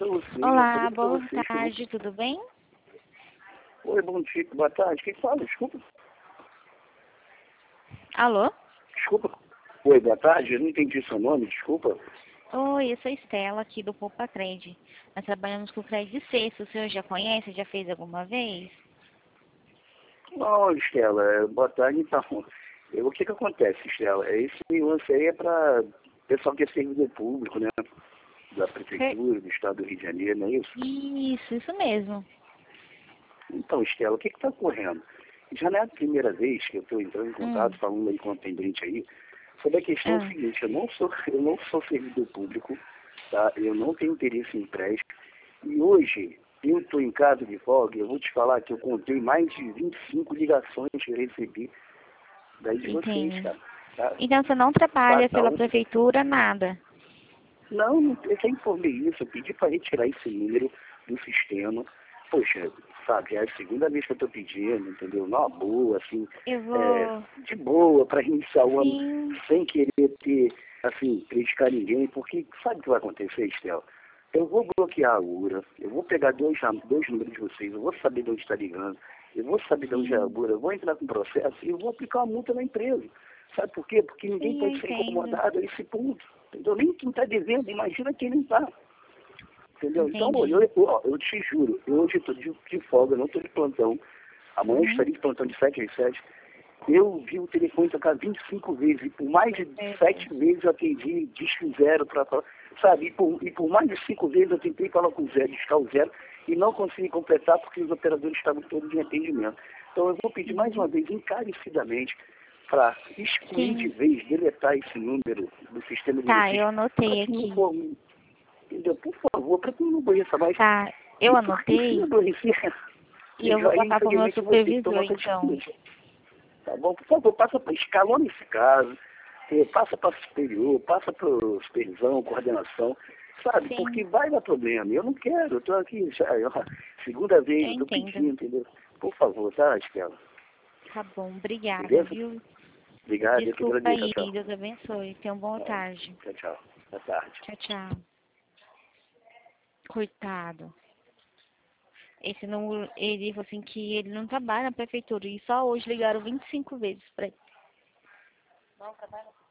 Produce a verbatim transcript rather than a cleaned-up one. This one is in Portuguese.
pra você, eu Olá, falei pra boa você. tarde, tudo bem? Oi, bom dia, boa tarde. Quem fala? Desculpa. Alô? Desculpa. Oi, boa tarde, eu não entendi seu nome, desculpa. Oi, eu sou Estela, aqui do Poupa Cred. Nós trabalhamos com o Cred Sexto. O senhor já conhece? Já fez alguma vez? Não, Estela, é, boa tarde, então. Eu, o que que acontece, Estela? É, esse lance aí é para pessoal que é servidor público, né? Da Per- Prefeitura, do Estado do Rio de Janeiro, não é isso? Isso, isso mesmo. Então, Estela, o que está ocorrendo? Já não é a primeira vez que eu estou entrando em Hum. contato, falando aí com a pendente aí, sobre a questão Ah, seguinte, eu não sou, eu não sou servidor público, tá? Eu não tenho interesse em empréstimo, e hoje eu estou em casa de folga, eu vou te falar que eu contei mais de vinte e cinco ligações que eu recebi daí de vocês, entendo. cara. Tá? Então você não trabalha Cada pela um. prefeitura, nada? Não, não- eu já informei isso, eu pedi para retirar esse número do sistema. Poxa, sabe, já é a segunda vez que eu estou pedindo, entendeu? Numa boa, assim, Eu é, vou... de boa, para iniciar o ano, Sim, sem querer ter, assim, prejudicar ninguém, porque sabe o que vai acontecer, Estel? Eu vou bloquear a URA, eu vou pegar dois, jam- dois números de vocês, eu vou saber de onde está ligando, eu vou saber de onde é a sim, URA, eu vou entrar com processo e eu vou aplicar uma multa na empresa. Sabe por quê? Porque ninguém sim, eu pode ser entendo. incomodado a esse ponto. Entendeu? Nem quem está devendo, imagina quem não está. Entendeu? Então, olha, Entendi. eu, eu, ó, eu te juro, eu hoje estou de, de folga, eu não estou de plantão. Amanhã eu Uhum. estarei de plantão de sete às sete. Eu vi o telefone tocar vinte e cinco vezes, e por mais de Meu sete Deus. vezes eu atendi, disco zero para falar, sabe? E por, e por mais de cinco vezes eu tentei falar com o zero, discar o zero, e não consegui completar porque os operadores estavam todos em atendimento. Então eu vou pedir mais uma Uhum. vez, encarecidamente, para excluir de Sim. vez, deletar esse número do sistema de Tá, vocês, eu para anotei que não aqui. for, entendeu? Por favor, para que não aborreça mais. Tá, eu E porque se anotei aborrecer, e eu vou aí passar pro meu infelizmente você que supervisor, toma essa então. atitude. Tá bom? Por favor, passa para escalão esse caso, eh, passa para superior, passa para supervisão, coordenação, sabe? Porque Sim, vai dar problema. Eu não quero, eu estou aqui já, ó, segunda vez, eu eu estou entendo. pedindo, entendeu? Por favor, tá, Estela? Tá bom, obrigada, Beleza? viu? Obrigado, eu que Desculpa agradeço. aí, Tchau, Deus abençoe. Tenha uma boa tchau. tarde. Tchau, tchau. Boa tarde. Tchau, tchau. Coitado. Esse número, ele falou assim que ele não trabalha na prefeitura e só hoje ligaram vinte e cinco vezes pra ele.